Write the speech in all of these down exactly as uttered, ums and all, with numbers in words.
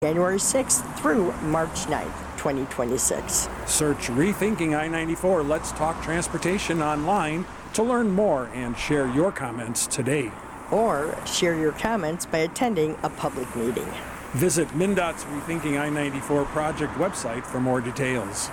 January sixth through March ninth, twenty twenty-six. Search Rethinking I ninety-four Let's Talk Transportation online to learn more and share your comments today. Or share your comments by attending a public meeting. Visit MnDOT's Rethinking I ninety-four project website for more details.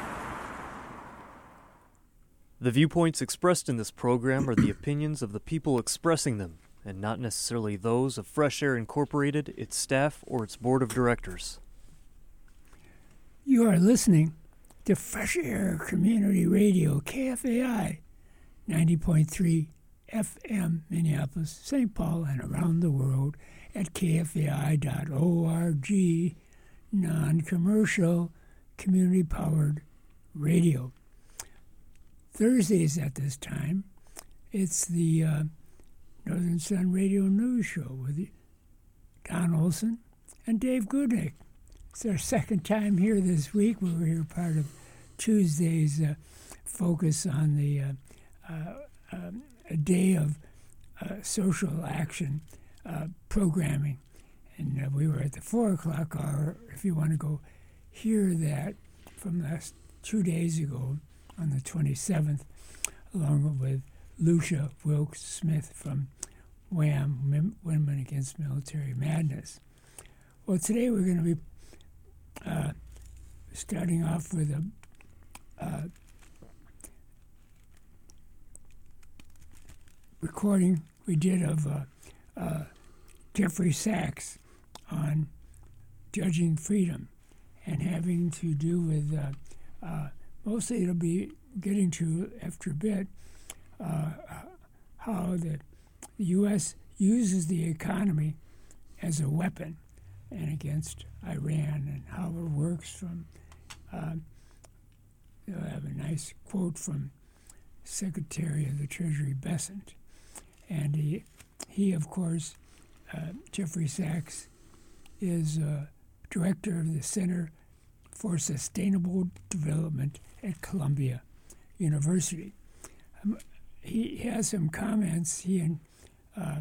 The viewpoints expressed in this program are the opinions of the people expressing them, and not necessarily those of Fresh Air Incorporated, its staff, or its board of directors. You are listening to Fresh Air Community Radio, K F A I, ninety point three F M, Minneapolis, Saint Paul, and around the world at K F A I dot org, non-commercial, community-powered radio. Thursdays at this time, it's the uh, Northern Sun Radio News Show with Don Olson and Dave Goodnick. It's our second time here this week. We were here part of Tuesday's uh, focus on the uh, uh, um, a day of uh, social action uh, programming. And uh, we were at the four o'clock hour. If you want to go hear that from last two days ago on the twenty-seventh, along with Lucia Wilkes-Smith from WHAM, Women Against Military Madness. Well, today we're going to be uh, starting off with a uh, recording we did of uh, uh, Jeffrey Sachs on judging freedom, and having to do with, uh, uh, mostly it'll be getting to, after a bit, uh, how the, the U S uses the economy as a weapon and against Iran, and how it works from, uh, you'll have a nice quote from Secretary of the Treasury Bessent. And he, he of course, uh, Jeffrey Sachs, is uh, director of the Center for Sustainable Development at Columbia University. Um, he has some comments, he and uh,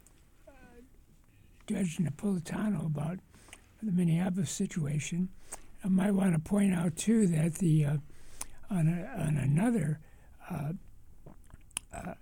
Judge Napolitano, about the Minneapolis situation. I might want to point out, too, that the uh, on, a, on another uh, uh,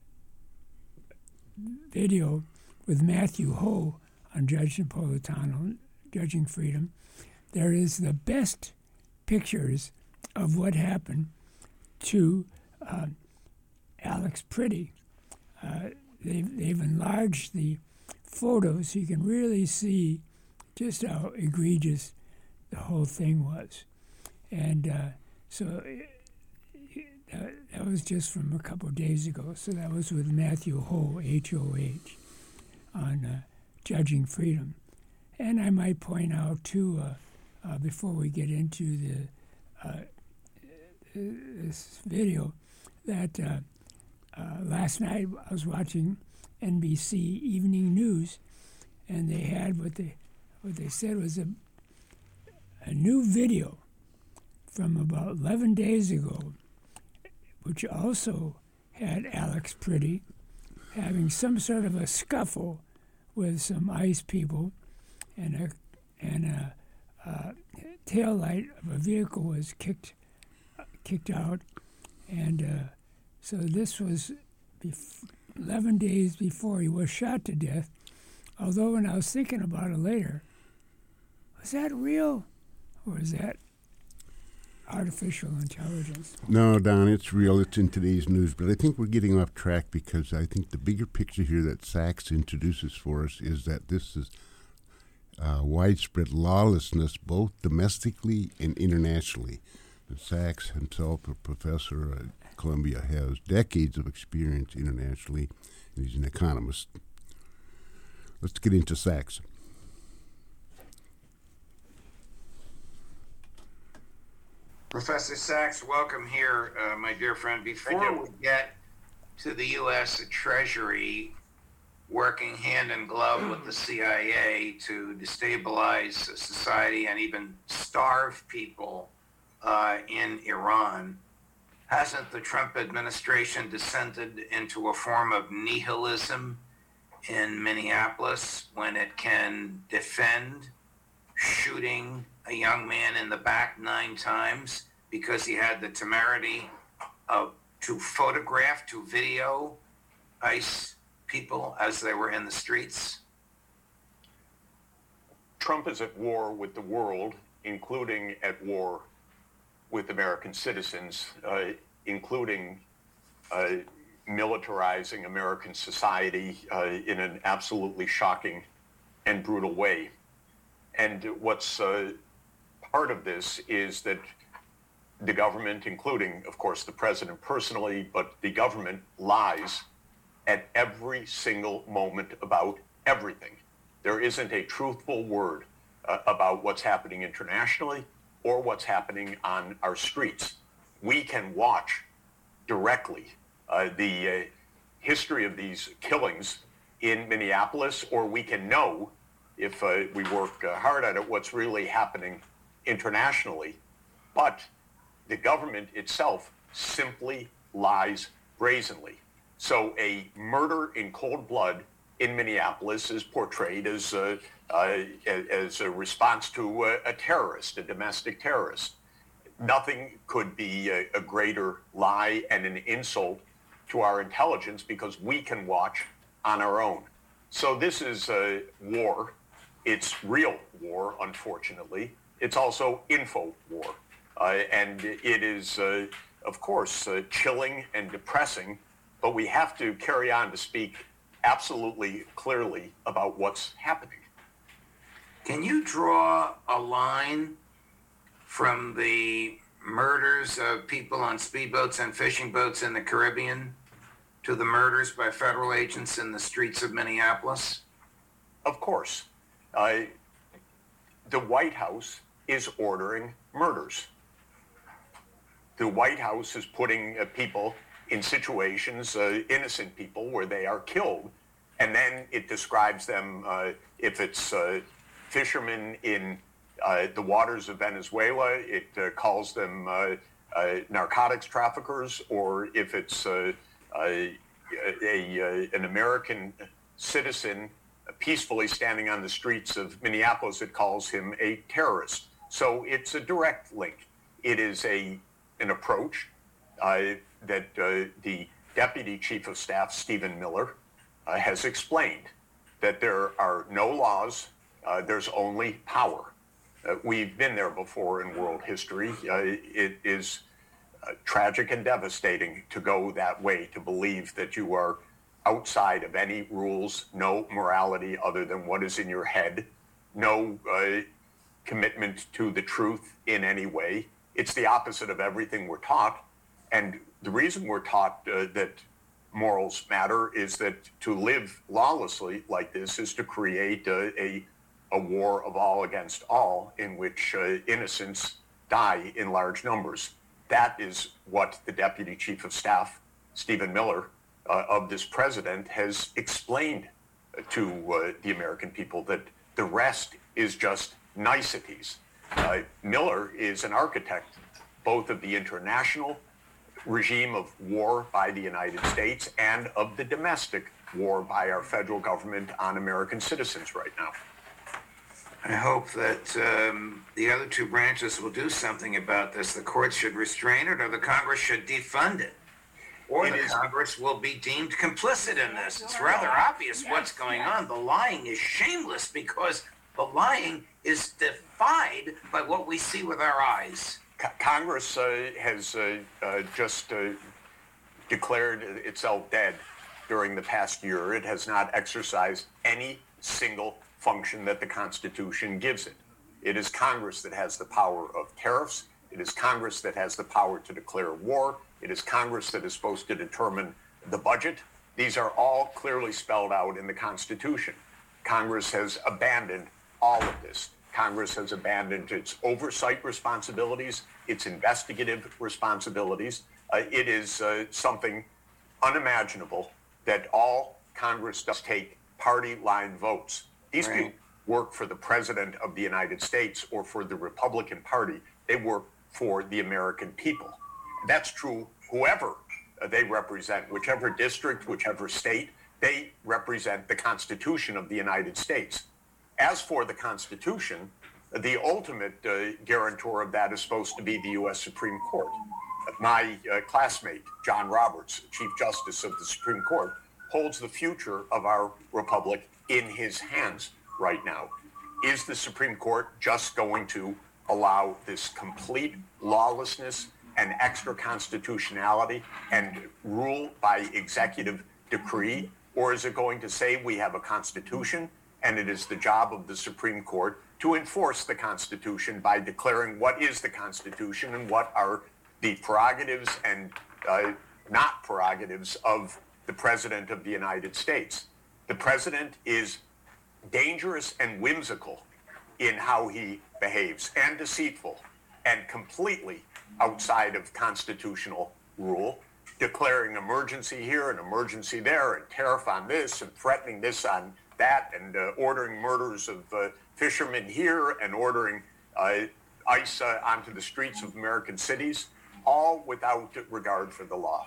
video with Matthew Ho on Judge Napolitano, Judging Freedom, there is the best pictures of what happened to uh, Alex Priddy. Uh, they've, they've enlarged the photos so you can really see just how egregious the whole thing was. And uh, so that, that was just from a couple of days ago. So that was with Matthew Ho, H O H, on uh, Judging Freedom. And I might point out, too, uh, uh, before we get into the uh, this video, that uh, uh, last night I was watching N B C Evening News, and they had what they what they said was a a new video from about eleven days ago, which also had Alex Priddy having some sort of a scuffle with some ICE people, and a and a uh, tail light of a vehicle was kicked uh, kicked out, and uh, so this was bef- eleven days before he was shot to death. Although when I was thinking about it later, was that real, or is that artificial intelligence? No, Don, it's real. It's in today's news. But I think we're getting off track, because I think the bigger picture here that Sachs introduces for us is that this is uh, widespread lawlessness, both domestically and internationally. And Sachs himself, a professor at Columbia, has decades of experience internationally, and he's an economist. Let's get into Sachs. Professor Sachs, welcome here, uh, my dear friend. Before we get to the U S Treasury working hand in glove with the C I A to destabilize society and even starve people uh, in Iran, hasn't the Trump administration descended into a form of nihilism in Minneapolis when it can defend shooting a young man in the back nine times because he had the temerity of to photograph, to video ICE people as they were in the streets? Trump is at war with the world, including at war with American citizens, uh, including uh, militarizing American society uh, in an absolutely shocking and brutal way. And what's uh, part of this is that the government, including, of course, the president personally, but the government lies at every single moment about everything. There isn't a truthful word uh, about what's happening internationally or what's happening on our streets. We can watch directly uh, the uh, history of these killings in Minneapolis, or we can know, if uh, we work uh, hard at it, what's really happening internationally. But the government itself simply lies brazenly. So a murder in cold blood in Minneapolis is portrayed as a, uh, as a response to a, a terrorist, a domestic terrorist. Nothing could be a, a greater lie and an insult to our intelligence, because we can watch on our own. So this is a war. It's real war, unfortunately. It's also info war. Uh, and it is, uh, of course, uh, chilling and depressing, but we have to carry on to speak absolutely clearly about what's happening. Can you draw a line from the murders of people on speedboats and fishing boats in the Caribbean to the murders by federal agents in the streets of Minneapolis? Of course. Uh, the White House is ordering murders. The White House is putting uh, people in situations, uh, innocent people, where they are killed. And then it describes them, uh, if it's uh, fishermen in uh, the waters of Venezuela, it uh, calls them uh, uh, narcotics traffickers, or if it's uh, a, a, a, an American citizen peacefully standing on the streets of Minneapolis, it calls him a terrorist. So it's a direct link. It is a an approach uh, that uh, the Deputy Chief of Staff, Stephen Miller, uh, has explained, that there are no laws, uh, there's only power. Uh, we've been there before in world history. Uh, it is uh, tragic and devastating to go that way, to believe that you are outside of any rules, no morality other than what is in your head, no uh, commitment to the truth in any way. It's the opposite of everything we're taught. And the reason we're taught uh, that morals matter is that to live lawlessly like this is to create a, a, a war of all against all, in which uh, innocents die in large numbers. That is what the Deputy Chief of Staff, Stephen Miller, uh, of this president, has explained to uh, the American people, that the rest is just niceties. Uh, Miller is an architect both of the international regime of war by the United States and of the domestic war by our federal government on American citizens right now. I hope that um, the other two branches will do something about this. The courts should restrain it, or the Congress should defund it. Or It the is- Congress will be deemed complicit in this. It's rather obvious what's going on. The lying is shameless, because the lying is defied by what we see with our eyes. Co- Congress uh, has uh, uh, just uh, declared itself dead during the past year. It has not exercised any single function that the Constitution gives it. It is Congress that has the power of tariffs. It is Congress that has the power to declare war. It is Congress that is supposed to determine the budget. These are all clearly spelled out in the Constitution. Congress has abandoned all of this. Congress has abandoned its oversight responsibilities, its investigative responsibilities. Uh, it is uh, something unimaginable that all Congress does take party line votes. These Right. people work for the President of the United States or for the Republican Party. They work for the American people. That's true whoever uh, they represent, whichever district, whichever state, they represent the Constitution of the United States. As for the Constitution, the ultimate uh, guarantor of that is supposed to be the U S Supreme Court. My uh, classmate, John Roberts, Chief Justice of the Supreme Court, holds the future of our republic in his hands right now. Is the Supreme Court just going to allow this complete lawlessness and extra constitutionality and rule by executive decree? Or is it going to say we have a constitution and it is the job of the Supreme Court to enforce the Constitution by declaring what is the Constitution and what are the prerogatives and uh, not prerogatives of the President of the United States? The President is dangerous and whimsical in how he behaves, and deceitful, and completely outside of constitutional rule, declaring emergency here and emergency there, and tariff on this, and threatening this on that, and uh, ordering murders of uh, fishermen here, and ordering uh, ICE uh, onto the streets of American cities, all without regard for the law.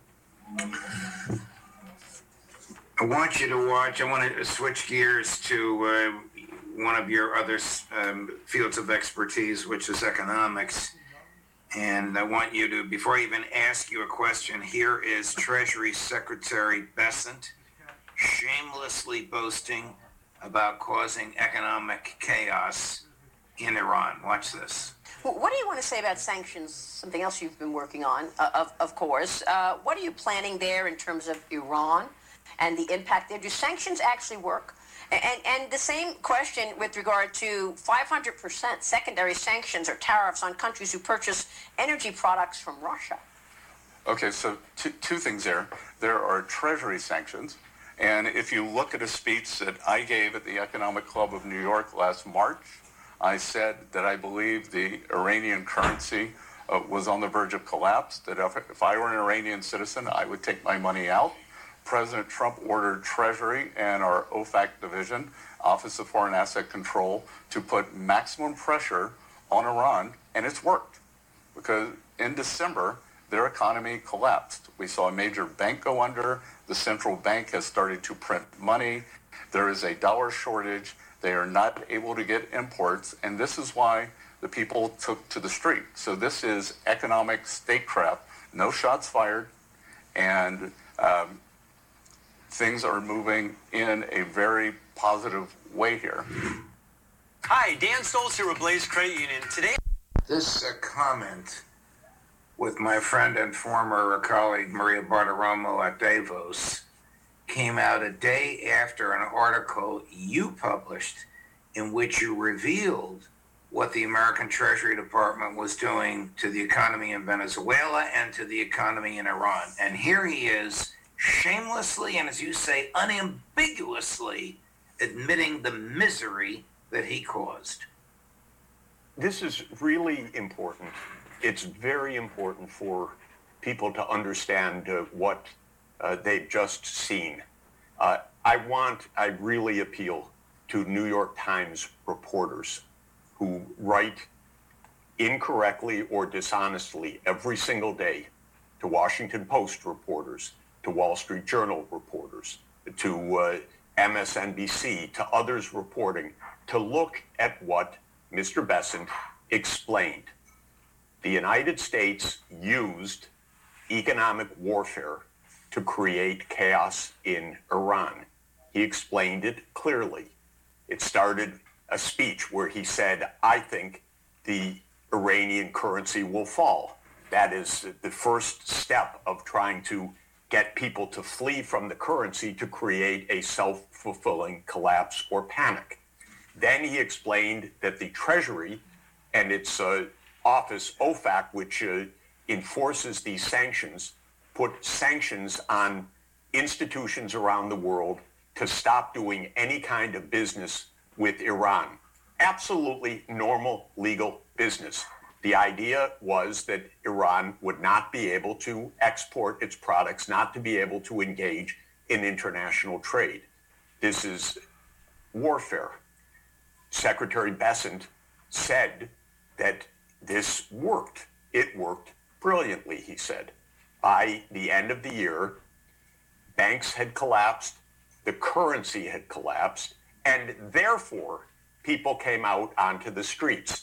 I want you to watch, I want to switch gears to uh, one of your other um, fields of expertise, which is economics. And I want you to, before I even ask you a question, here is Treasury Secretary Bessent shamelessly boasting about causing economic chaos in Iran. Watch this. Well, what do you want to say about sanctions, something else you've been working on, uh, of, of course. Uh, what are you planning there in terms of Iran and the impact there? Do sanctions actually work? And, and the same question with regard to five hundred percent secondary sanctions or tariffs on countries who purchase energy products from Russia. Okay, so two, two things there. There are Treasury sanctions. And if you look at a speech that I gave at the Economic Club of New York last March, I said that I believe the Iranian currency uh, was on the verge of collapse, that if, if I were an Iranian citizen, I would take my money out. President Trump ordered Treasury and our O FAC division, Office of Foreign Asset Control, to put maximum pressure on Iran, and it's worked. Because in December, their economy collapsed. We saw a major bank go under. The central bank has started to print money. There is a dollar shortage. They are not able to get imports, and this is why the people took to the street. So this is economic statecraft. No shots fired, and um, things are moving in a very positive way here. Hi, Dan Stoltz here with Blaze Credit Union. Today, This uh, comment with my friend and former colleague Maria Bartiromo at Davos came out a day after an article you published in which you revealed what the American Treasury Department was doing to the economy in Venezuela and to the economy in Iran. And here he is, shamelessly and, as you say, unambiguously admitting the misery that he caused. This is really important. It's very important for people to understand uh, what uh, they've just seen. Uh, I want, I really appeal to New York Times reporters who write incorrectly or dishonestly every single day, to Washington Post reporters, to Wall Street Journal reporters, to uh, M S N B C, to others reporting, to look at what Mister Bessent explained. The United States used economic warfare to create chaos in Iran. He explained it clearly. It started a speech where he said, I think the Iranian currency will fall. That is the first step of trying to get people to flee from the currency to create a self-fulfilling collapse or panic. Then he explained that the Treasury and its uh, office, O FAC, which uh, enforces these sanctions, put sanctions on institutions around the world to stop doing any kind of business with Iran. Absolutely normal legal business. The idea was that Iran would not be able to export its products, not to be able to engage in international trade. This is warfare. Secretary Bessent said that this worked. It worked brilliantly, he said. By the end of the year, banks had collapsed, the currency had collapsed, and therefore people came out onto the streets.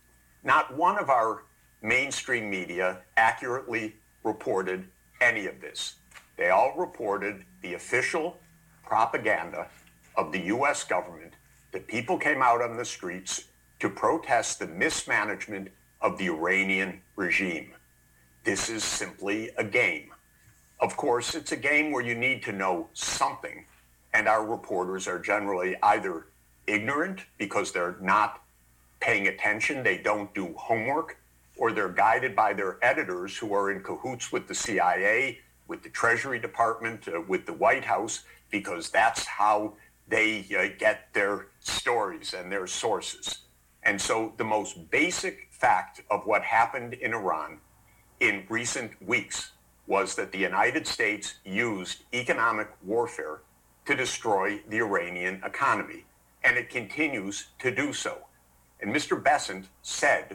Not one of our mainstream media accurately reported any of this. They all reported the official propaganda of the U S government that people came out on the streets to protest the mismanagement of the Iranian regime. This is simply a game. Of course, it's a game where you need to know something, and our reporters are generally either ignorant because they're not paying attention, they don't do homework, or they're guided by their editors who are in cahoots with the C I A, with the Treasury Department, uh, with the White House, because that's how they uh, get their stories and their sources. And so the most basic fact of what happened in Iran in recent weeks was that the United States used economic warfare to destroy the Iranian economy, and it continues to do so. And Mister Bessent said,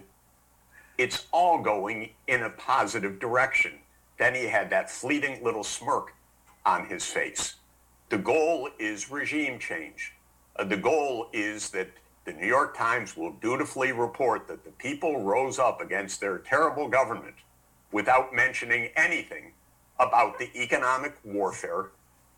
it's all going in a positive direction. Then he had that fleeting little smirk on his face. The goal is regime change. Uh, the goal is that the New York Times will dutifully report that the people rose up against their terrible government without mentioning anything about the economic warfare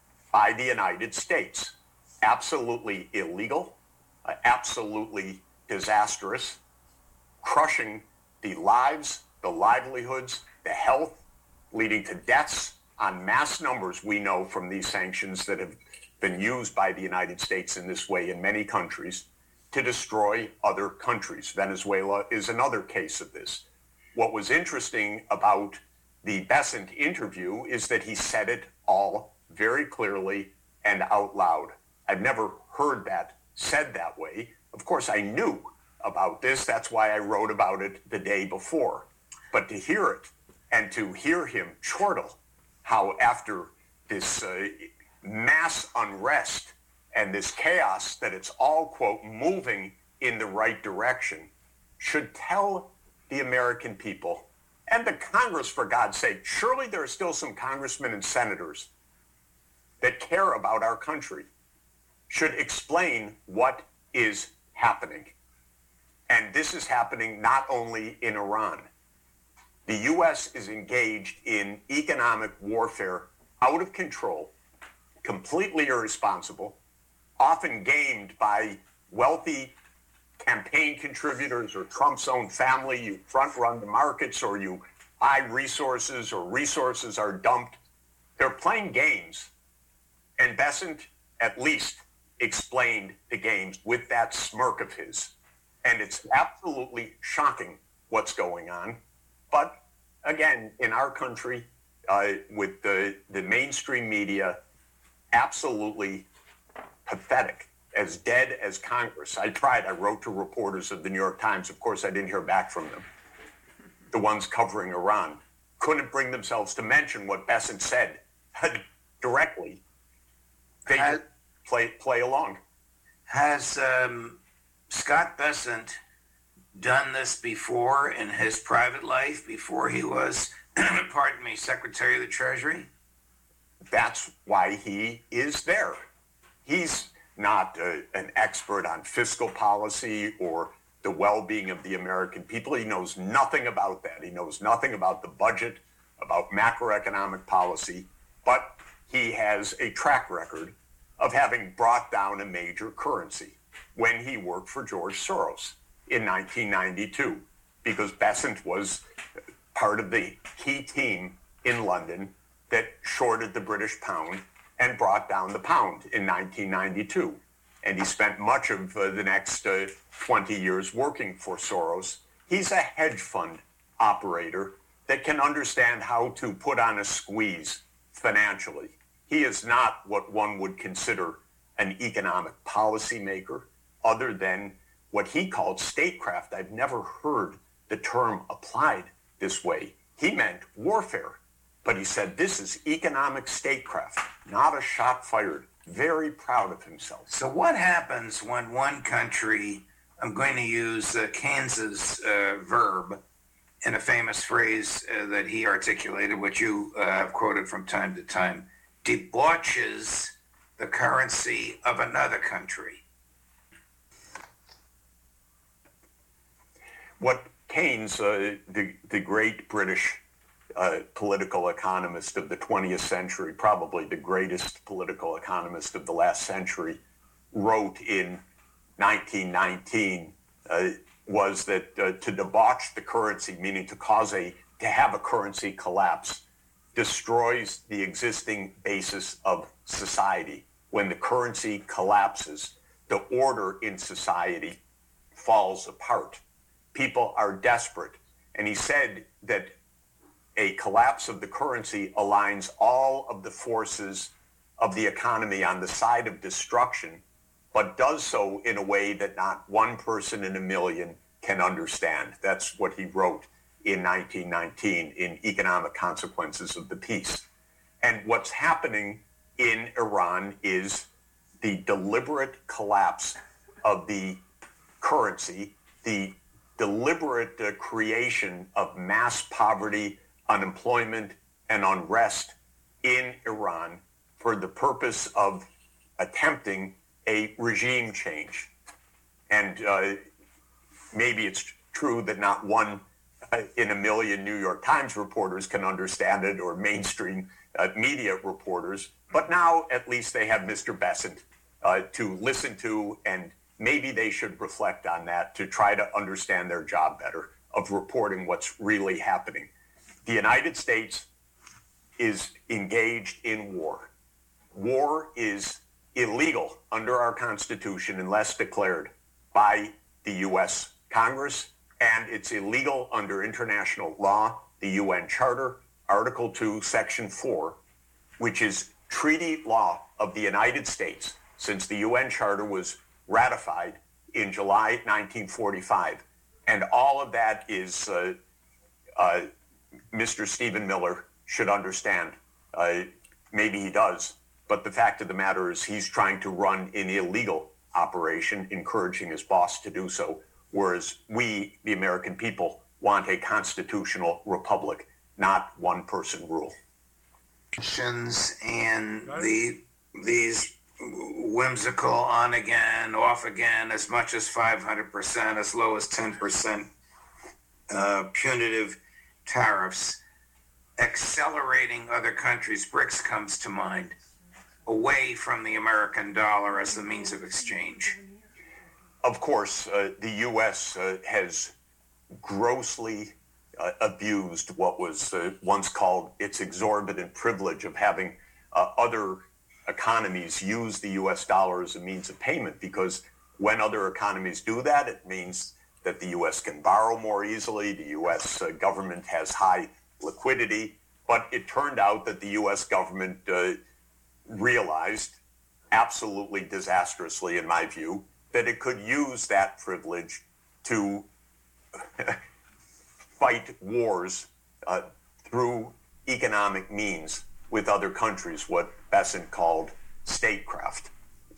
by the United States. Absolutely illegal, uh, absolutely disastrous, crushing the lives, the livelihoods, the health, leading to deaths on mass numbers, we know from these sanctions that have been used by the United States in this way in many countries to destroy other countries. Venezuela is another case of this. What was interesting about the Bessent interview is that he said it all very clearly and out loud. I've never heard that said that way. Of course, I knew about this. That's why I wrote about it the day before. But to hear it and to hear him chortle how after this uh, mass unrest and this chaos that it's all, quote, moving in the right direction, should tell the American people and the Congress, for God's sake. Surely there are still some congressmen and senators that care about our country, should explain what is happening. And this is happening not only in Iran. The U S is engaged in economic warfare out of control, completely irresponsible, often gamed by wealthy campaign contributors or Trump's own family. You front run the markets or you buy resources or resources are dumped. They're playing games. And Bessent at least explained the games with that smirk of his. And it's absolutely shocking what's going on. But again, in our country, uh, with the, the mainstream media, absolutely pathetic, as dead as Congress. I tried. I wrote to reporters of the New York Times. Of course, I didn't hear back from them. The ones covering Iran couldn't bring themselves to mention what Bessent said directly. They has, play play along. Has um, Scott Bessent done this before in his private life, before he was, pardon me, Secretary of the Treasury? That's why he is there. He's not uh, an expert on fiscal policy or the well-being of the American people. He knows nothing about that. He knows nothing about the budget, about macroeconomic policy, but he has a track record of having brought down a major currency when he worked for George Soros in nineteen ninety-two, because Bessent was part of the key team in London that shorted the British pound and brought down the pound in nineteen ninety-two. And he spent much of uh, the next uh, twenty years working for Soros. He's a hedge fund operator that can understand how to put on a squeeze financially. He is not what one would consider an economic policymaker, other than what he called statecraft. I've never heard the term applied this way. He meant warfare. But he said, this is economic statecraft, not a shot fired. Very proud of himself. So what happens when one country, I'm going to use uh, Keynes's uh, verb in a famous phrase uh, that he articulated, which you uh, have quoted from time to time, debauches the currency of another country? what Keynes, uh, the, the great British uh, political economist of the twentieth century, probably the greatest political economist of the last century, wrote in nineteen nineteen uh, was that uh, to debauch the currency, meaning to cause a, to have a currency collapse, destroys the existing basis of society. When the currency collapses, the order in society falls apart. People are desperate. And he said that a collapse of the currency aligns all of the forces of the economy on the side of destruction, but does so in a way that not one person in a million can understand. That's what he wrote in nineteen nineteen in Economic Consequences of the Peace. And what's happening in Iran is the deliberate collapse of the currency, the deliberate uh, creation of mass poverty, unemployment, and unrest in Iran for the purpose of attempting a regime change. And uh, maybe it's true that not one uh, in a million New York Times reporters can understand it, or mainstream uh, media reporters, but now at least they have Mister Bessent uh, to listen to, and maybe they should reflect on that to try to understand their job better of reporting what's really happening. The United States is engaged in war. War is illegal under our Constitution unless declared by the U S Congress, and it's illegal under international law, the U N Charter, Article two, Section four, which is treaty law of the United States since the U N Charter was ratified in July nineteen forty-five. And all of that is, uh, uh, Mister Stephen Miller should understand. Uh, maybe he does. But the fact of the matter is he's trying to run an illegal operation, encouraging his boss to do so, whereas we, the American people, want a constitutional republic, not one-person rule. And the these whimsical on again, off again, as much as five hundred percent, as low as ten percent uh, punitive tariffs, accelerating other countries. BRICS comes to mind, away from the American dollar as the means of exchange. Of course, uh, the U S uh, has grossly uh, abused what was uh, once called its exorbitant privilege of having uh, other economies use the U S dollar as a means of payment, because when other economies do that, it means that the U S can borrow more easily. The U S uh, government has high liquidity. But it turned out that the U S government uh, realized, absolutely disastrously in my view, that it could use that privilege to fight wars uh, through economic means with other countries, what Bessent called statecraft.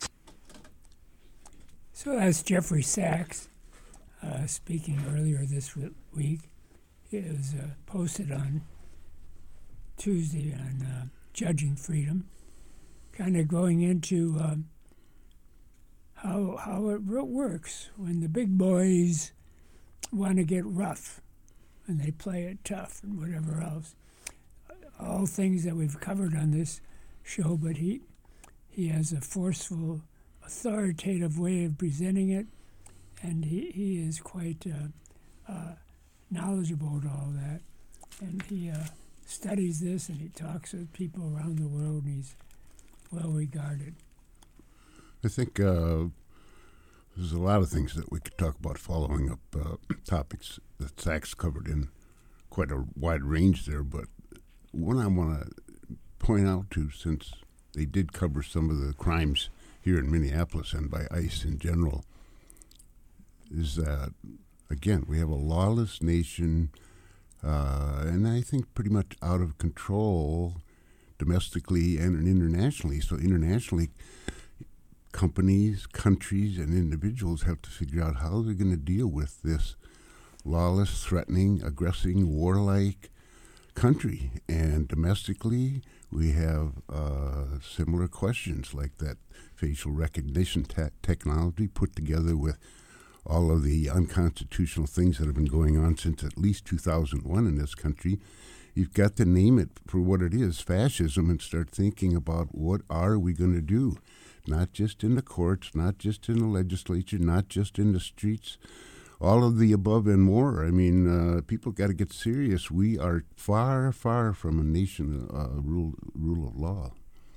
So that's Jeffrey Sachs uh, speaking earlier this week. It was uh, posted on Tuesday on uh, Judging Freedom, kind of going into um, how how it works when the big boys want to get rough and they play it tough and whatever else. All things that we've covered on this show, but he he has a forceful, authoritative way of presenting it, and he, he is quite uh, uh, knowledgeable about all that. And he uh, studies this, and he talks with people around the world, and he's well regarded. I think uh, there's a lot of things that we could talk about following up uh, topics that Sachs covered in quite a wide range there, but one I want to point out to, since they did cover some of the crimes here in Minneapolis and by ICE in general, is that, again, we have a lawless nation, uh, and I think pretty much out of control domestically and internationally. So internationally, companies, countries, and individuals have to figure out how they're going to deal with this lawless, threatening, aggressing, warlike country. And domestically, we have uh, similar questions like that facial recognition te- technology put together with all of the unconstitutional things that have been going on since at least two thousand one in this country. You've got to name it for what it is, fascism, and start thinking about what are we going to do, not just in the courts, not just in the legislature, not just in the streets, all of the above and more. I mean, uh, people got to get serious. We are far, far from a nation uh, rule rule of law.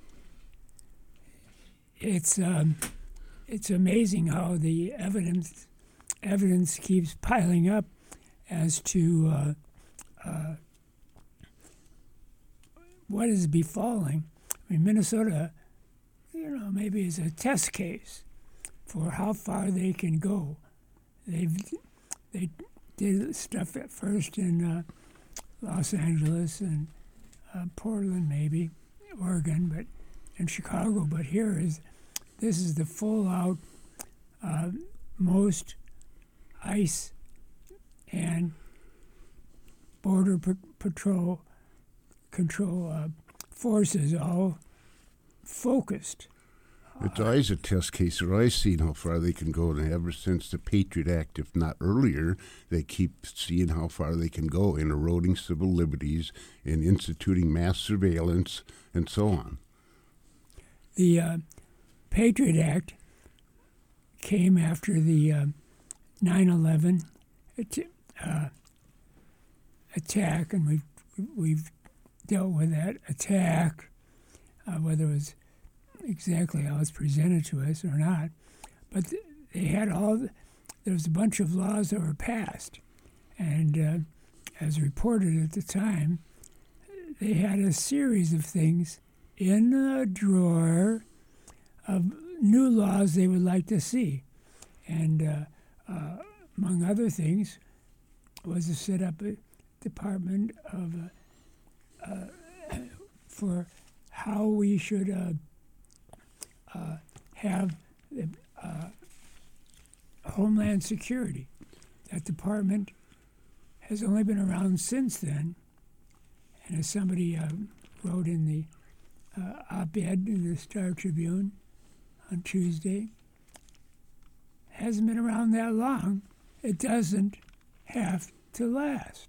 It's um, it's amazing how the evidence evidence keeps piling up as to uh, uh, what is befalling. I mean, Minnesota, you know, maybe is a test case for how far they can go. They've they did stuff at first in uh, Los Angeles and uh, Portland, maybe Oregon, but in Chicago. But here is this is the full out uh, most ICE and Border p- Patrol control uh, forces all focused. It's always a test case. They're always seeing how far they can go. And ever since the Patriot Act, if not earlier, they keep seeing how far they can go in eroding civil liberties, in instituting mass surveillance, and so on. The uh, Patriot Act came after the uh, nine eleven at- uh, attack, and we've, we've dealt with that attack, uh, whether it was exactly how it's presented to us or not. But th- they had all, the, there was a bunch of laws that were passed. And uh, as reported at the time, they had a series of things in a drawer of new laws they would like to see. And uh, uh, among other things was to set up a department of uh, uh, for how we should uh, uh, have the, uh, Homeland Security. That department has only been around since then, and as somebody uh, wrote in the uh, op-ed in the Star Tribune on Tuesday, hasn't been around that long. It doesn't have to last.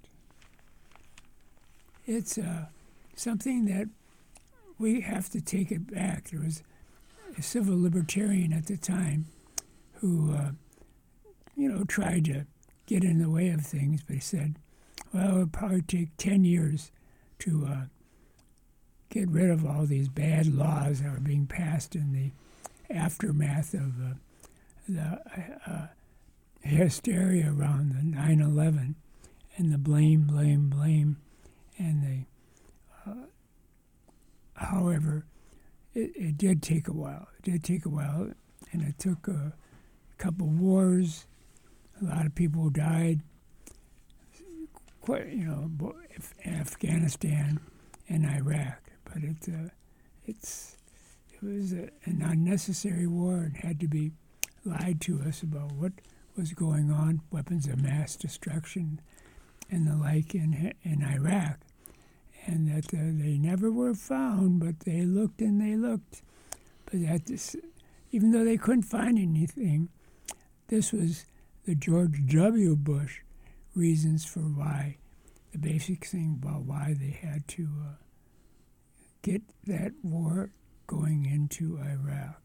It's uh, something that we have to take it back. There was a civil libertarian at the time who, uh, you know, tried to get in the way of things, but he said, well, it would probably take ten years to uh, get rid of all these bad laws that were being passed in the aftermath of uh, the uh, hysteria around the nine eleven and the blame, blame, blame, and the, uh, however, it, it did take a while. It did take a while, and it took a couple wars. A lot of people died. Quite, you know, Afghanistan and Iraq, but it, uh, it's, it was a, an unnecessary war and had to be lied to us about what was going on, weapons of mass destruction and the like in in Iraq, and that uh, they never were found, but they looked and they looked. But that this, even though they couldn't find anything, this was the George W. Bush reasons for why, the basic thing about why they had to uh, get that war going into Iraq.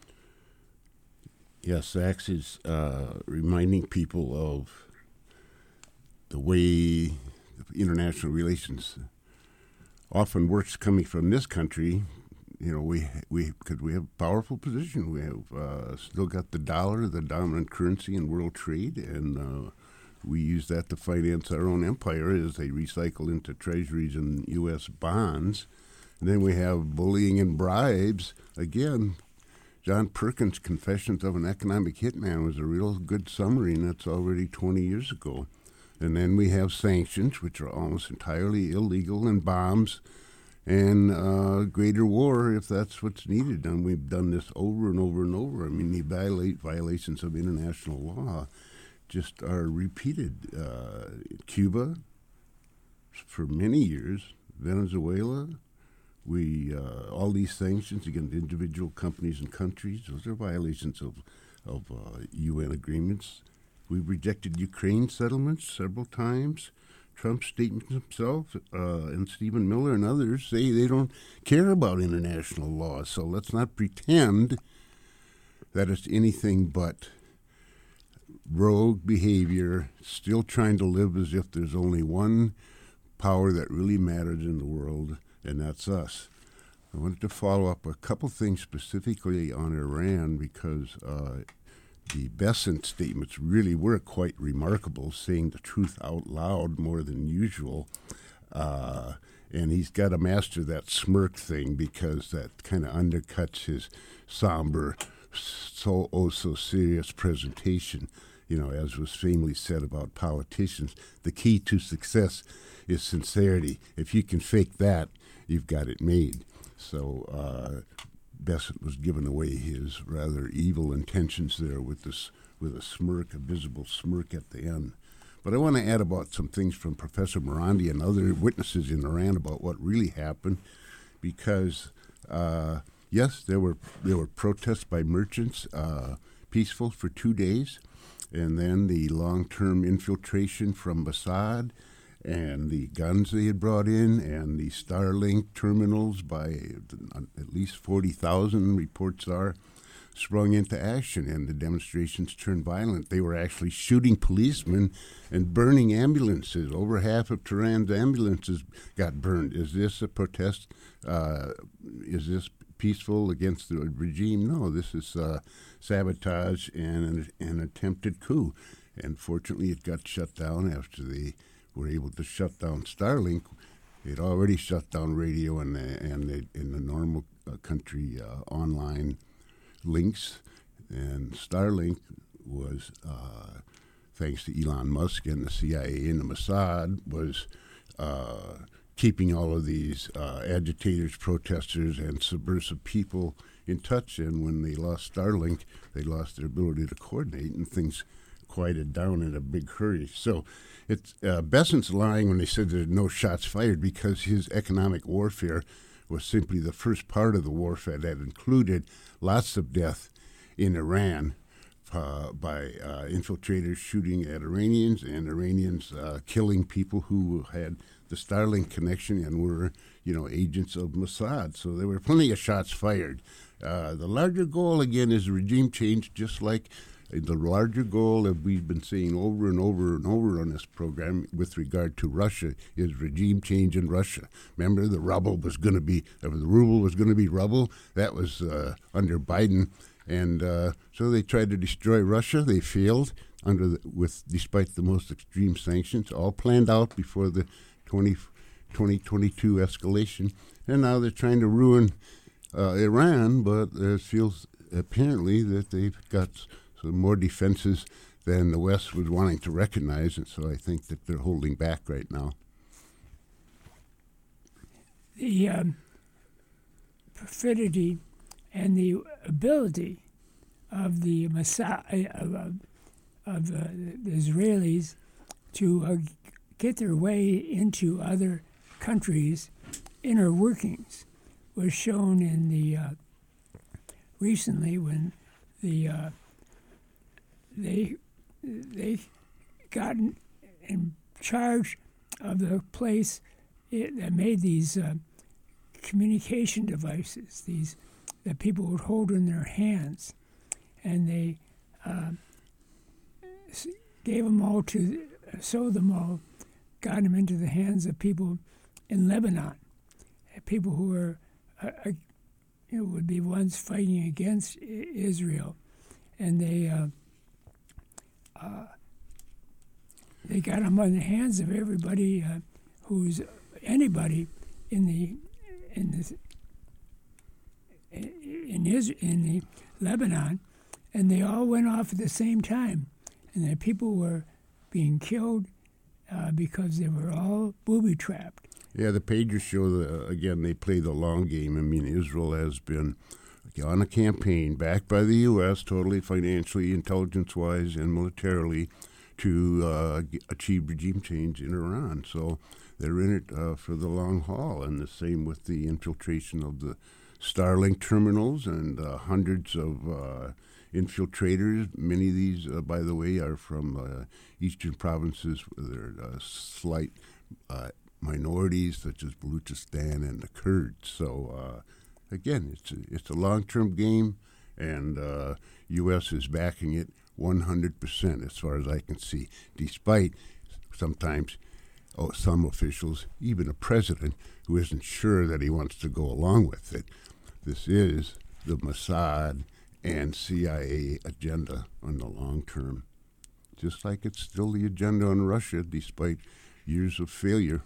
Yes, Sachs is uh, reminding people of the way international relations often works coming from this country. You know, we we because we have a powerful position. We have uh, still got the dollar, the dominant currency in world trade, and uh, we use that to finance our own empire as they recycle into treasuries and U S bonds. And then we have bullying and bribes. Again, John Perkins' Confessions of an Economic Hitman was a real good summary, and that's already twenty years ago. And then we have sanctions, which are almost entirely illegal, and bombs, and uh, greater war if that's what's needed. And we've done this over and over and over. I mean, the violate violations of international law just are repeated. Uh, Cuba, for many years, Venezuela, we uh, all these sanctions against individual companies and countries, those are violations of, of uh, U N agreements. We've rejected Ukraine settlements several times. Trump's statement himself uh, and Stephen Miller and others say they don't care about international law. So let's not pretend that it's anything but rogue behavior, still trying to live as if there's only one power that really matters in the world, and that's us. I wanted to follow up a couple things specifically on Iran because uh, the Bessent statements really were quite remarkable, saying the truth out loud more than usual. Uh, and he's got to master that smirk thing because that kind of undercuts his somber, so oh so serious presentation. You know, as was famously said about politicians, the key to success is sincerity. If you can fake that, you've got it made. So uh, Bessent was giving away his rather evil intentions there with this, with a smirk, a visible smirk at the end. But I want to add about some things from Professor Morandi and other witnesses in Iran about what really happened, because uh, yes, there were there were protests by merchants, uh, peaceful for two days, and then the long-term infiltration from Mossad and the guns they had brought in, and the Starlink terminals by at least forty thousand, reports are, sprung into action, and the demonstrations turned violent. They were actually shooting policemen and burning ambulances. Over half of Tehran's ambulances got burned. Is this a protest? Uh, is this peaceful against the regime? No, this is uh, sabotage and an, an attempted coup. And fortunately, it got shut down after they were able to shut down Starlink. It already shut down radio and the, and the, in the normal uh, country uh, online links, and Starlink was, uh, thanks to Elon Musk and the C I A and the Mossad, was uh, keeping all of these uh, agitators, protesters, and subversive people in touch. And when they lost Starlink, they lost their ability to coordinate, and things quieted down in a big hurry. So it's uh, Bessent's lying when they said there's no shots fired, because his economic warfare was simply the first part of the warfare that included lots of death in Iran uh, by uh, infiltrators shooting at Iranians, and Iranians uh, killing people who had the Starlink connection and were, you know, agents of Mossad. So there were plenty of shots fired. Uh, the larger goal, again, is regime change, just like the larger goal that we've been saying over and over and over on this program with regard to Russia is regime change in Russia. Remember, the ruble was going to be, uh, the ruble was going to be ruble. That was uh, under Biden, and uh, so they tried to destroy Russia. They failed under the, with despite the most extreme sanctions, all planned out before the twenty twenty-two escalation, and now they're trying to ruin uh, Iran. But it feels apparently that they've got so more defenses than the West was wanting to recognize, and so I think that they're holding back right now. The um, perfidy and the ability of the Mossad, of, of, of uh, the Israelis to uh, get their way into other countries' inner workings was shown in the uh, recently when the uh, They they got in, in charge of the place it, that made these uh, communication devices, these that people would hold in their hands, and they uh, gave them all to, sold them all, got them into the hands of people in Lebanon, people who were uh, uh, you know, would be ones fighting against I- Israel, and they. Uh, Uh, they got them on the hands of everybody uh, who's anybody in the in the in Israel, in the Lebanon, and they all went off at the same time, and the people were being killed uh, because they were all booby trapped. Yeah, the pagers show the, again they play the long game. I mean, Israel has been on a campaign backed by the U S totally financially, intelligence-wise, and militarily to uh, achieve regime change in Iran. So they're in it uh, for the long haul, and the same with the infiltration of the Starlink terminals and uh, hundreds of uh, infiltrators. Many of these, uh, by the way, are from uh, eastern provinces where there are uh, slight uh, minorities such as Baluchistan and the Kurds. So, uh, again, it's a, it's a long-term game, and uh, U S is backing it one hundred percent as far as I can see, despite sometimes oh, some officials, even a president, who isn't sure that he wants to go along with it. This is the Mossad and C I A agenda on the long term, just like it's still the agenda on Russia despite years of failure.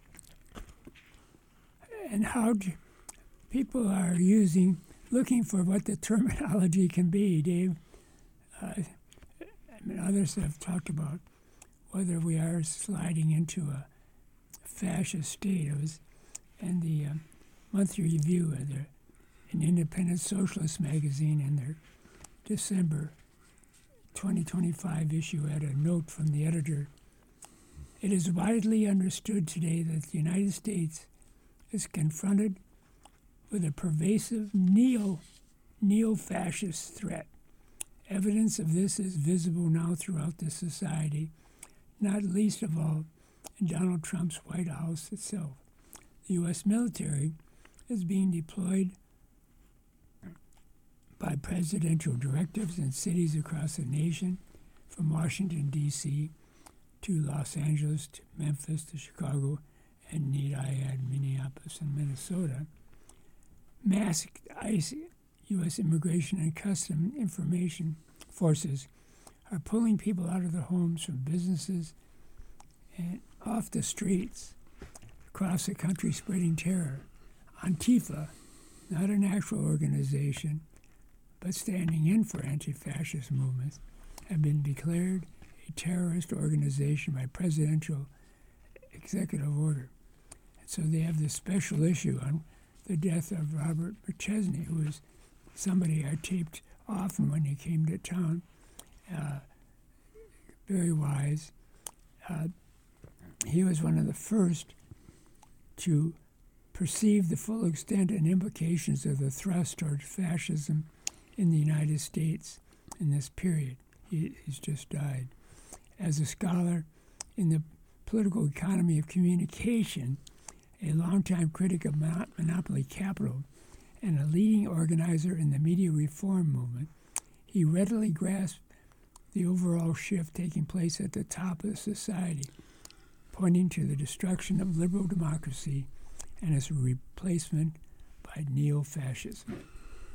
And how do people are using, looking for what the terminology can be, Dave. Uh, I mean, others have talked about whether we are sliding into a fascist state. It was in the uh, monthly review of the, an independent socialist magazine in their December twenty twenty-five issue had a note from the editor. It is widely understood today that the United States is confronted with a pervasive neo, neo-fascist threat. Evidence of this is visible now throughout the society, not least of all in Donald Trump's White House itself. The U S military is being deployed by presidential directives in cities across the nation, from Washington, D C to Los Angeles, to Memphis, to Chicago, and need I add Minneapolis and Minnesota. Masked ICE, U S Immigration and Customs Information Forces are pulling people out of their homes from businesses and off the streets across the country, spreading terror. Antifa, not an actual organization, but standing in for anti-fascist movements, have been declared a terrorist organization by presidential executive order. And so they have this special issue on the death of Robert McChesney, who was somebody I taped often when he came to town. Uh, very wise. Uh, he was one of the first to perceive the full extent and implications of the thrust towards fascism in the United States in this period. He, he's just died. As a scholar in the political economy of communication, a longtime critic of mon- monopoly capital, and a leading organizer in the media reform movement, he readily grasped the overall shift taking place at the top of society, pointing to the destruction of liberal democracy and its replacement by neo-fascism.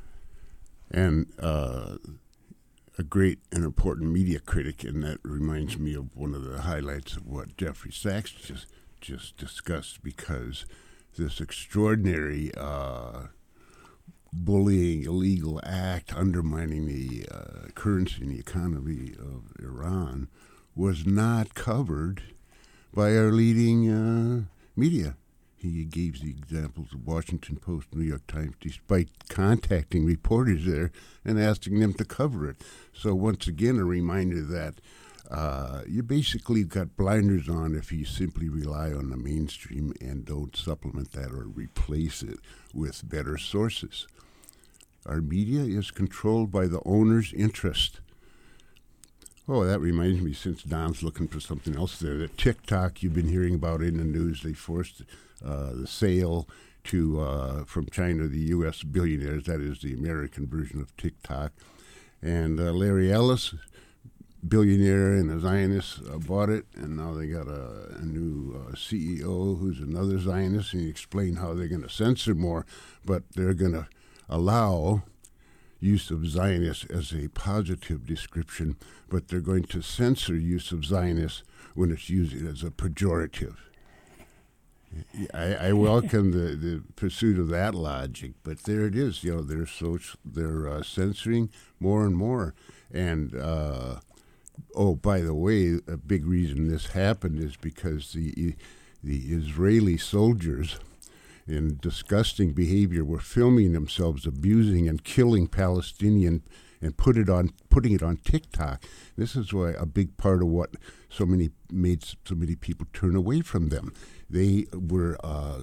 And uh, a great and important media critic, and that reminds me of one of the highlights of what Jeffrey Sachs just just discussed, because this extraordinary uh, bullying, illegal act undermining the uh, currency and the economy of Iran was not covered by our leading uh, media. He gave the examples of Washington Post, New York Times, despite contacting reporters there and asking them to cover it. So once again, a reminder that uh, you basically got blinders on if you simply rely on the mainstream and don't supplement that or replace it with better sources. Our media is controlled by the owner's interest. Oh, that reminds me, since Don's looking for something else there, that TikTok, you've been hearing about in the news, they forced uh, the sale to uh, from China to the U S billionaires. That is the American version of TikTok. And uh, Larry Ellis, billionaire and a Zionist, uh, bought it, and now they got a, a new uh, C E O who's another Zionist, and he explained how they're going to censor more, but they're going to allow use of Zionists as a positive description, but they're going to censor use of Zionists when it's used as a pejorative. I, I welcome the, the pursuit of that logic, but there it is. You know, they're so they're uh, censoring more and more. And uh, oh, by the way, a big reason this happened is because the the Israeli soldiers, in disgusting behavior, were filming themselves abusing and killing Palestinian and put it on putting it on TikTok. This is why a big part of what so many made so many people turn away from them. They were uh,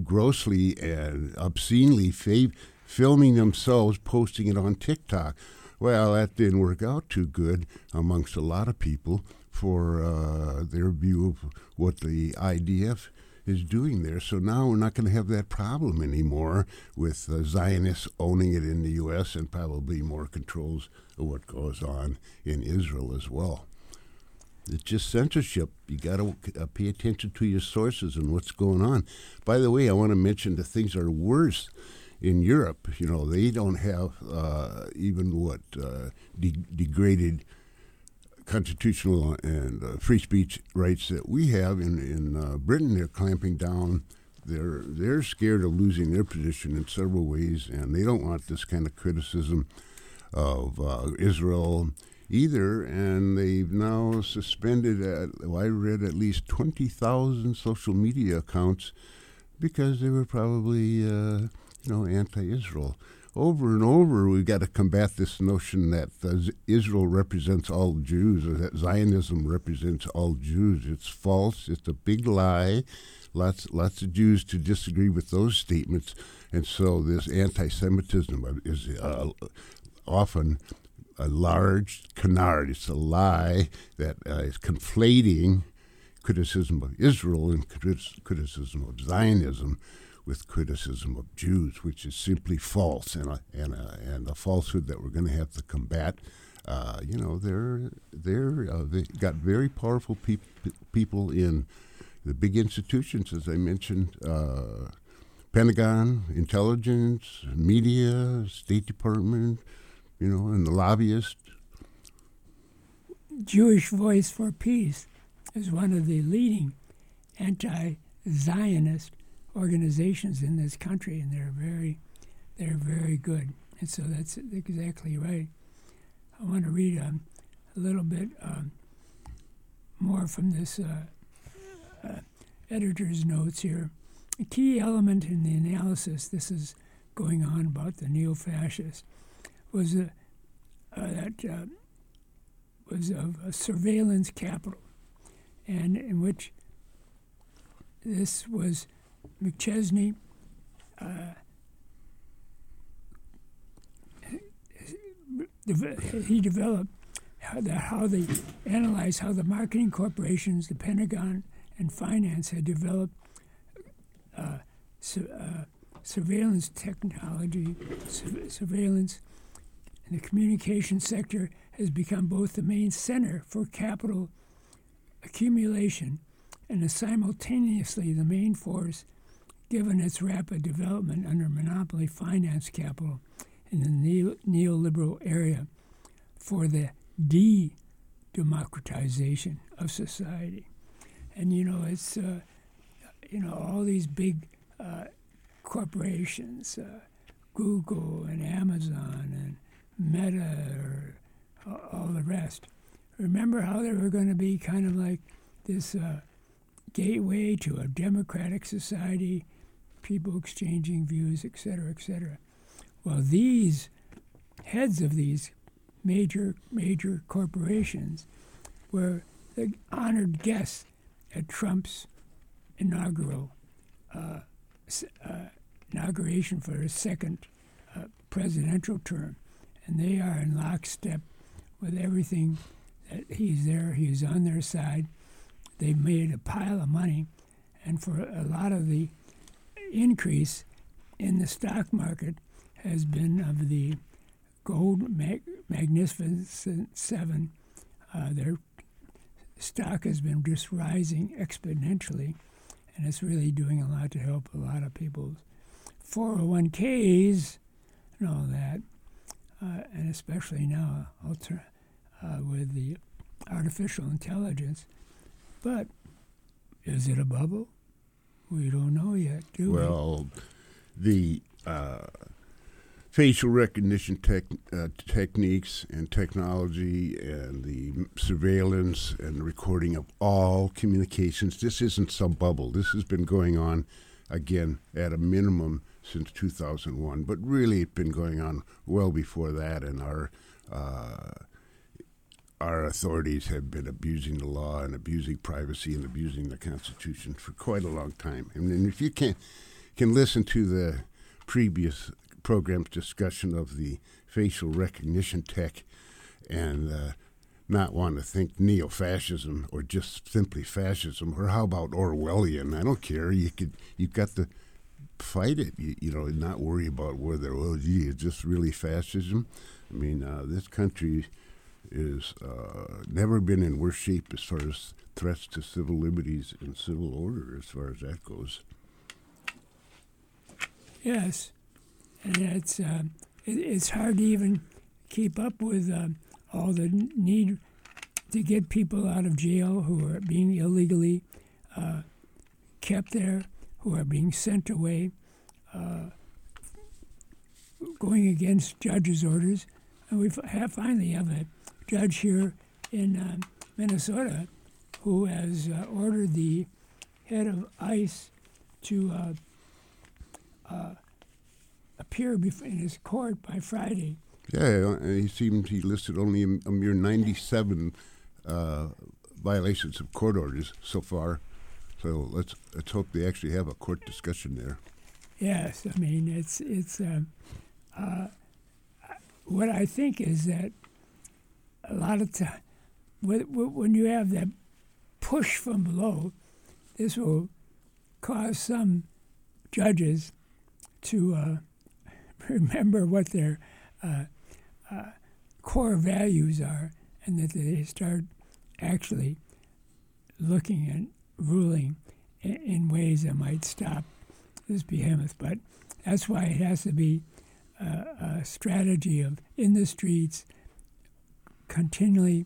grossly and obscenely fa- filming themselves, posting it on TikTok. Well, that didn't work out too good amongst a lot of people for uh, their view of what the I D F is doing there. So now we're not going to have that problem anymore with uh, Zionists owning it in the U S and probably more controls of what goes on in Israel as well. It's just censorship. You got to uh, pay attention to your sources and what's going on. By the way, I want to mention that things are worse in Europe. You know, they don't have uh, even what uh, de- degraded constitutional and uh, free speech rights that we have in in uh, Britain. They're clamping down. They're they're scared of losing their position in several ways, and they don't want this kind of criticism of uh, Israel either. And they've now suspended. At, well, I read at least twenty thousand social media accounts because they were probably uh, you know anti-Israel. Over and over, we've got to combat this notion that uh, Israel represents all Jews, or that Zionism represents all Jews. It's false. It's a big lie. Lots, lots of Jews to disagree with those statements, and so this anti-Semitism is uh, often a large canard. It's a lie that uh, is conflating criticism of Israel and criticism of Zionism with criticism of Jews, which is simply false and a, and a, and a falsehood that we're going to have to combat. Uh, you know, they're they're uh, they got very powerful peop- people in the big institutions, as I mentioned, uh, Pentagon, intelligence, media, State Department, you know, and the lobbyists. Jewish Voice for Peace is one of the leading anti-Zionist organizations in this country, and they're very, they're very good. And so that's exactly right. I want to read um, a little bit um, more from this uh, uh, editor's notes here. A key element in the analysis, this is going on about the neo-fascists, was a, uh, that uh, was of a surveillance capital, and in which this was McChesney, uh, he developed how, the, how they analyzed how the marketing corporations, the Pentagon, and finance had developed uh, su- uh, surveillance technology, su- surveillance, and the communication sector has become both the main center for capital accumulation and is simultaneously the main force, given its rapid development under monopoly finance capital in the neo- neoliberal area, for the de-democratization of society. And, you know, it's, uh, you know, all these big uh, corporations, uh, Google and Amazon and Meta, or all the rest. Remember how they were going to be kind of like this uh, gateway to a democratic society, people exchanging views, et cetera, et cetera. Well, these heads of these major, major corporations were the honored guests at Trump's inaugural uh, uh, inauguration for his second uh, presidential term. And they are in lockstep with everything that he's there. He's on their side. They've made a pile of money. And for a lot of the increase in the stock market has been of the gold mag- magnificent seven. Uh, their stock has been just rising exponentially, and it's really doing a lot to help a lot of people's four oh one k's and all that, uh, and especially now ultra, uh, with the artificial intelligence. But is it a bubble? We don't know yet, do well, we? Well, the uh, facial recognition tech, uh, techniques and technology and the surveillance and the recording of all communications, this isn't some bubble. This has been going on, again, at a minimum since two thousand one. But really it's been going on well before that, and our uh, our authorities have been abusing the law and abusing privacy and abusing the Constitution for quite a long time. And, and if you can can listen to the previous program's discussion of the facial recognition tech and uh, not want to think neo-fascism or just simply fascism, or how about Orwellian? I don't care. You could, you've got to fight it, you, you know, and not worry about whether, oh, gee, is this really fascism? I mean, uh, this country is uh, never been in worse shape as far as threats to civil liberties and civil order, as far as that goes. Yes, and it's uh, it, it's hard to even keep up with uh, all the need to get people out of jail who are being illegally uh, kept there, who are being sent away, uh, going against judges' orders. And we have finally have a judge here in uh, Minnesota who has uh, ordered the head of ICE to uh, uh, appear before, in his court by Friday. Yeah, he seemed he listed only a, a mere ninety-seven uh, violations of court orders so far. So let's let's hope they actually have a court discussion there. Yes, I mean it's it's uh, uh, what I think is that a lot of time when you have that push from below, this will cause some judges to uh, remember what their uh, uh, core values are, and that they start actually looking and ruling in, in ways that might stop this behemoth. But that's why it has to be uh, a strategy of in the streets, continually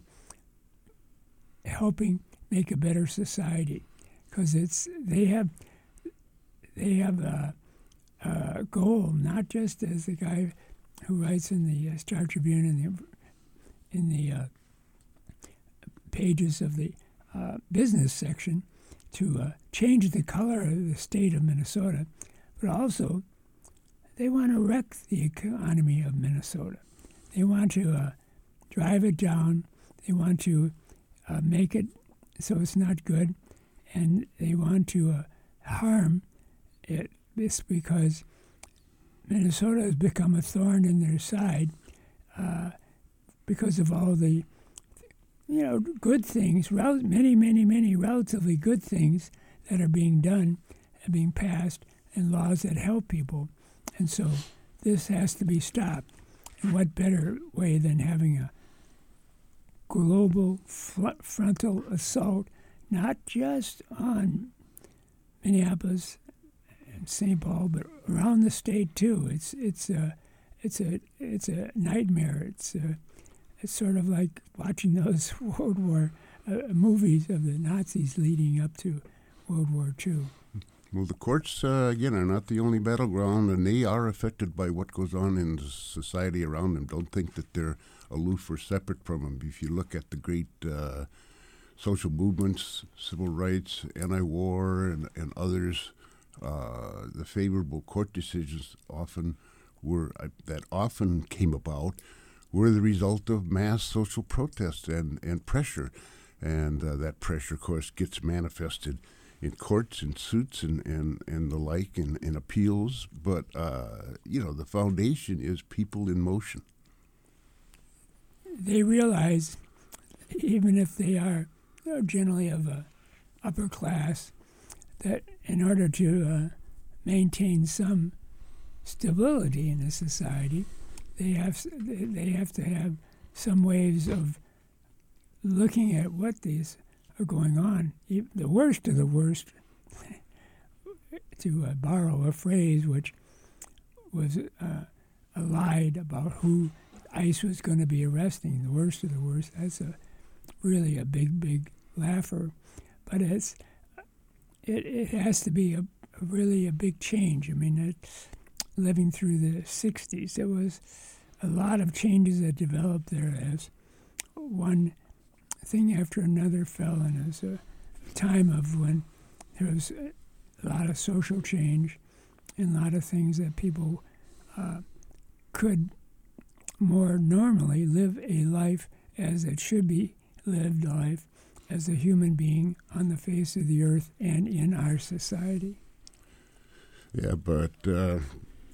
helping make a better society, because it's they have they have a, a goal, not just as the guy who writes in the uh, Star Tribune in the in the uh, pages of the uh, business section to uh, change the color of the state of Minnesota, but also they want to wreck the economy of Minnesota. They want to uh, drive it down. They want to uh, make it so it's not good, and they want to uh, harm it. This because Minnesota has become a thorn in their side uh, because of all the, you know, good things, rel- many, many, many relatively good things that are being done and being passed, and laws that help people. And so this has to be stopped. And what better way than having a global fl- frontal assault, not just on Minneapolis and Saint Paul, but around the state too. It's it's a it's a it's a nightmare. It's a, it's sort of like watching those World War uh, movies of the Nazis leading up to World War Two. Well, the courts, uh, again, are not the only battleground, and they are affected by what goes on in the society around them. Don't think that they're aloof or separate from them. If you look at the great uh, social movements, civil rights, anti-war, and, and others, uh, the favorable court decisions often were uh, that often came about were the result of mass social protests and, and pressure. And uh, that pressure, of course, gets manifested in courts and suits and, and, and the like, and, and appeals. But, uh, you know, the foundation is people in motion. They realize, even if they are, you know, generally of a upper class, that in order to uh, maintain some stability in a society, they have they have to have some ways of looking at what these are going on. The worst of the worst, to uh, borrow a phrase which was uh, lied about who ICE was going to be arresting, the worst of the worst. That's a really a big, big laugher. But it's it, it has to be a, a really a big change. I mean, it's living through the sixties, there was a lot of changes that developed there as one thing after another fell, and it was a time of when there was a lot of social change and a lot of things that people uh, could more normally live a life as it should be lived life as a human being on the face of the earth and in our society. Yeah, but, uh,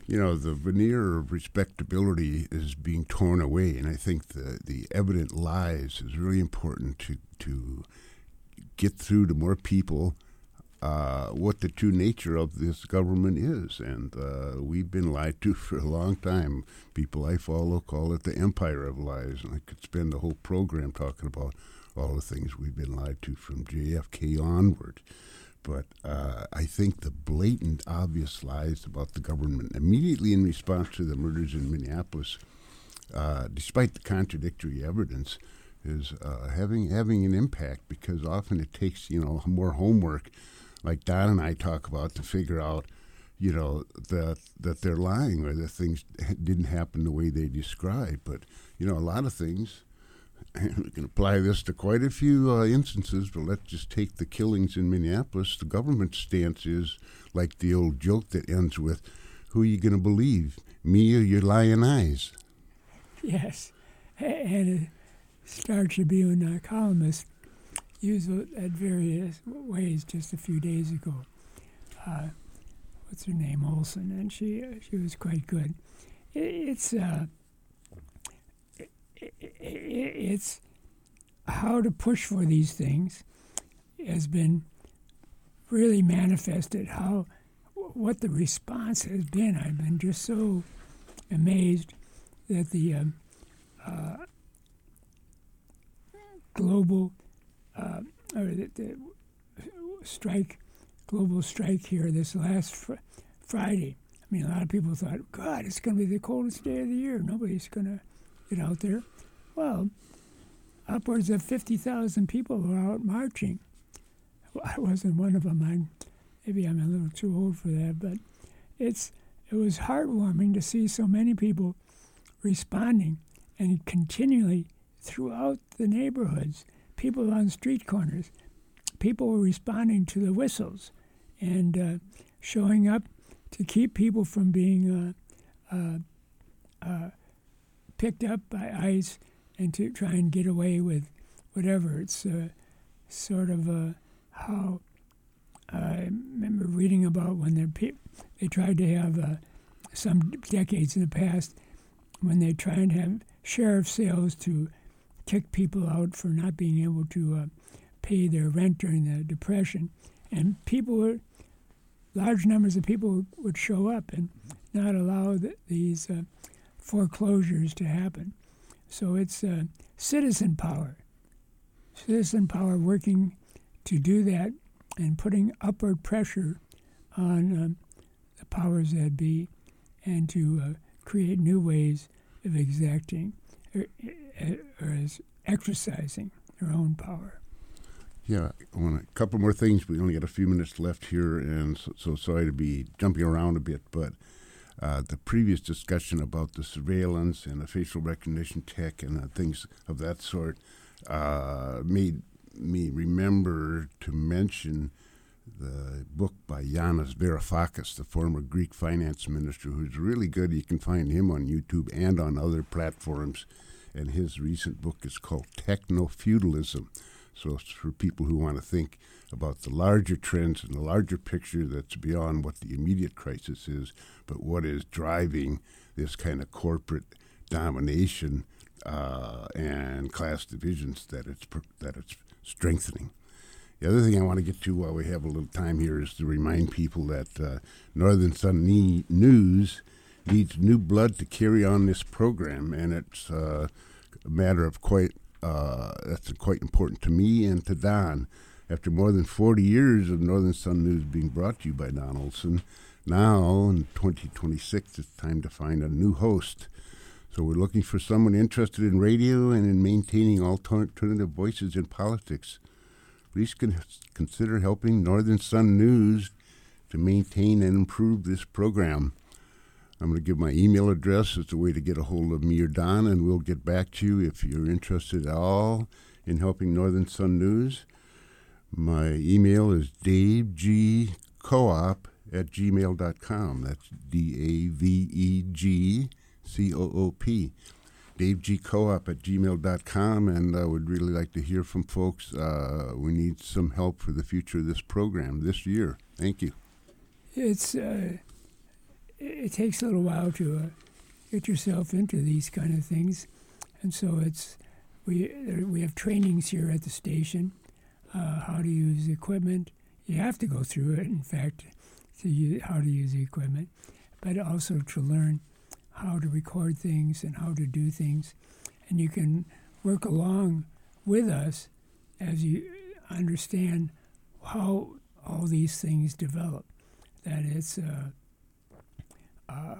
you know, the veneer of respectability is being torn away, and I think the, the evident lies is really important to, to get through to more people uh, what the true nature of this government is. And uh, we've been lied to for a long time. People I follow call it the empire of lies, and I could spend the whole program talking about all the things we've been lied to from J F K onward. But uh, I think the blatant, obvious lies about the government immediately in response to the murders in Minneapolis, uh, despite the contradictory evidence, is uh, having having an impact, because often it takes, you know, more homework, like Don and I talk about, to figure out, you know, that that they're lying or that things didn't happen the way they describe. But, you know, a lot of things, we can apply this to quite a few uh, instances, but let's just take the killings in Minneapolis. The government's stance is like the old joke that ends with, who are you going to believe, me or your lying eyes? Yes, and Star Tribune uh, columnist used it at various ways just a few days ago. Uh, what's her name, Olson, and she uh, she was quite good. It, it's uh, it, it, it's how to push for these things has been really manifested. How what the response has been. I've been just so amazed that the um, uh, global uh, or the, the strike, global strike here this last fr- Friday. I mean, a lot of people thought, God, it's going to be the coldest day of the year. Nobody's going to get out there. Well, upwards of fifty thousand people were out marching. Well, I wasn't one of them. I'm, maybe I'm a little too old for that, but it's it was heartwarming to see so many people responding, and continually throughout the neighborhoods, people on street corners, people were responding to the whistles and uh, showing up to keep people from being uh, uh, uh, picked up by ICE and to try and get away with whatever. It's uh, sort of uh, how I remember reading about when pe- they tried to have uh, some decades in the past, when they try and have sheriff sales to kick people out for not being able to uh, pay their rent during the Depression. And people were, large numbers of people would show up and not allow the, these uh, foreclosures to happen. So it's uh, citizen power. Citizen power working to do that and putting upward pressure on um, the powers that be, and to uh, create new ways of exacting or, or as exercising their own power. Yeah, I want a couple more things. We only got a few minutes left here, and so, so sorry to be jumping around a bit, but uh, the previous discussion about the surveillance and the facial recognition tech and uh, things of that sort uh, made me remember to mention the book by Yanis Varoufakis, the former Greek finance minister, who's really good. You can find him on YouTube and on other platforms. And his recent book is called Techno-Feudalism. So it's for people who want to think about the larger trends and the larger picture that's beyond what the immediate crisis is, but what is driving this kind of corporate domination uh, and class divisions that it's that it's strengthening. The other thing I want to get to while we have a little time here is to remind people that uh, Northern Sun ne- News needs new blood to carry on this program, and it's uh, a matter of quite uh, that's quite important to me and to Don. After more than forty years of Northern Sun News being brought to you by Don Olson, now in twenty twenty-six it's time to find a new host. So we're looking for someone interested in radio and in maintaining alternative voices in politics. Please con- consider helping Northern Sun News to maintain and improve this program. I'm going to give my email address as a way to get a hold of me or Don, and we'll get back to you if you're interested at all in helping Northern Sun News. My email is davegcoop at gmail dot com. That's D A V E G C O O P. davegcoop at gmail dot com, and I would really like to hear from folks. Uh, we need some help for the future of this program this year. Thank you. It's uh, it takes a little while to uh, get yourself into these kind of things. And so it's we we have trainings here at the station, uh, how to use equipment. You have to go through it, in fact, to use, how to use the equipment, but also to learn how to record things and how to do things. And you can work along with us as you understand how all these things develop. That it's uh, uh,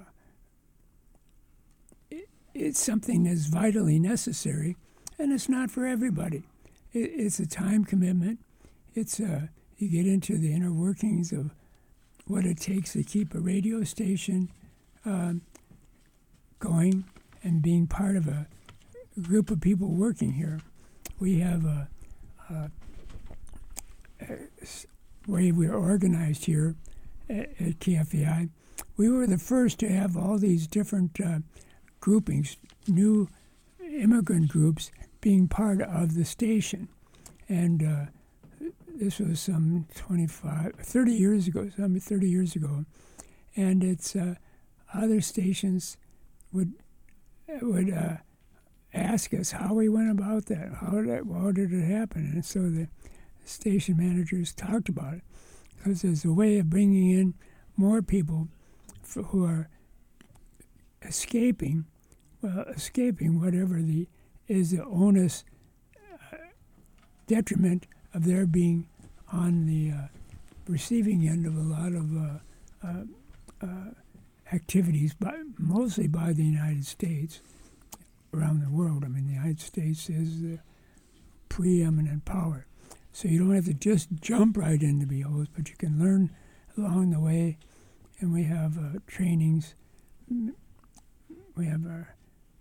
it, it's something that's vitally necessary, and it's not for everybody. It, it's a time commitment. It's uh, you get into the inner workings of what it takes to keep a radio station um, going and being part of a group of people working here. We have a, a, a way we're organized here at, at K F A I. We were the first to have all these different uh, groupings, new immigrant groups being part of the station. And uh, this was some twenty-five, thirty years ago, some thirty years ago. And it's uh, other stations would would uh, ask us how we went about that, how did it, how did it happen? And so the station managers talked about it, because there's a way of bringing in more people for, who are escaping, well, escaping whatever the is the onus, uh, detriment of their being on the uh, receiving end of a lot of uh, uh, uh, activities, by, mostly by the United States, around the world. I mean, the United States is the preeminent power. So you don't have to just jump right into B Os, but you can learn along the way. And we have uh, trainings. We have our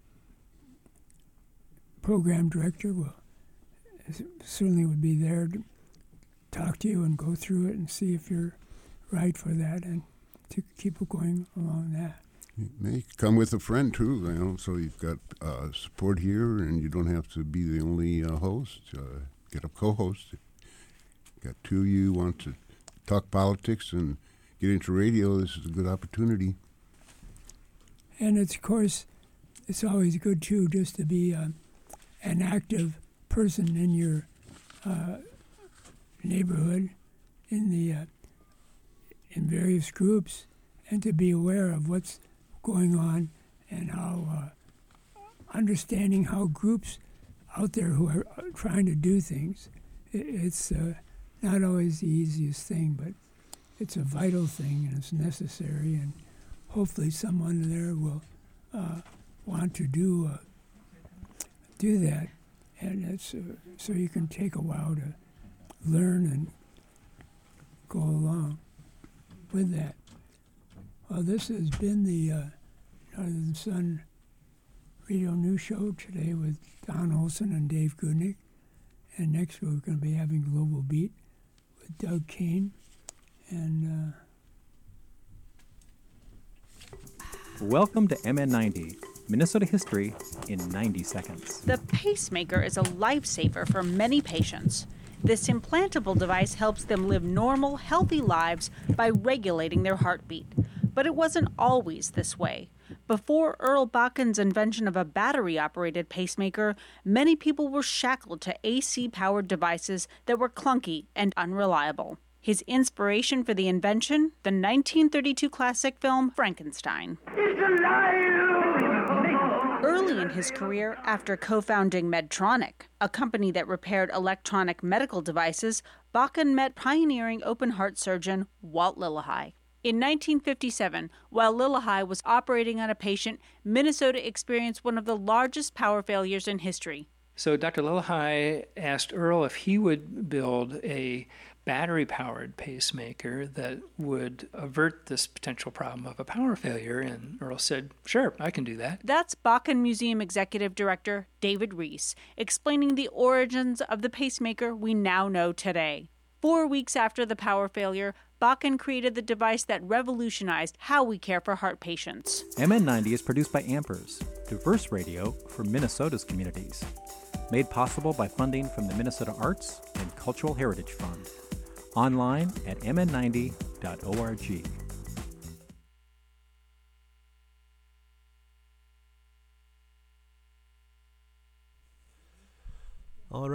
program director will certainly would be there to talk to you and go through it and see if you're right for that, and to keep going along that. You may come with a friend too, you know, so you've got uh, support here, and you don't have to be the only uh, host. Uh, get a co-host. Got two of you want to talk politics and get into radio. This is a good opportunity. And it's, of course, it's always good too just to be uh, an active person in your uh, neighborhood, in the uh, in various groups, and to be aware of what's going on and how uh, understanding how groups out there who are trying to do things. It, it's uh, not always the easiest thing, but it's a vital thing and it's necessary, and hopefully someone there will uh, want to do uh, do that. And it's uh, so you can take a while to learn and go along with that. Well, this has been the uh, Northern Sun Radio News Show today with Don Olson and Dave Goodnick. And next we're going to be having Global Beat with Doug Kane. And uh... welcome to M N ninety, Minnesota history in ninety seconds. The pacemaker is a lifesaver for many patients. This implantable device helps them live normal, healthy lives by regulating their heartbeat. But it wasn't always this way. Before Earl Bakken's invention of a battery-operated pacemaker, many people were shackled to A C-powered devices that were clunky and unreliable. His inspiration for the invention, the nineteen thirty-two classic film Frankenstein. It's alive! Early in his career, after co-founding Medtronic, a company that repaired electronic medical devices, Bakken met pioneering open-heart surgeon Walt Lillehei. In nineteen fifty-seven, while Lillehei was operating on a patient, Minnesota experienced one of the largest power failures in history. So Doctor Lillehei asked Earl if he would build a battery-powered pacemaker that would avert this potential problem of a power failure, and Earl said, sure, I can do that. That's Bakken Museum Executive Director David Reese, explaining the origins of the pacemaker we now know today. Four weeks after the power failure, Bakken created the device that revolutionized how we care for heart patients. M N ninety is produced by Ampers, diverse radio for Minnesota's communities. Made possible by funding from the Minnesota Arts and Cultural Heritage Fund. Online at m n ninety dot org.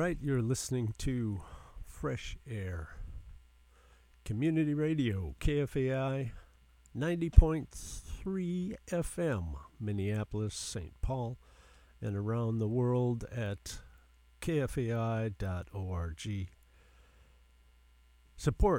right, you're listening to Fresh Air. Community Radio, K F A I, ninety point three F M, Minneapolis, Saint Paul, and around the world at K F A I dot org. Support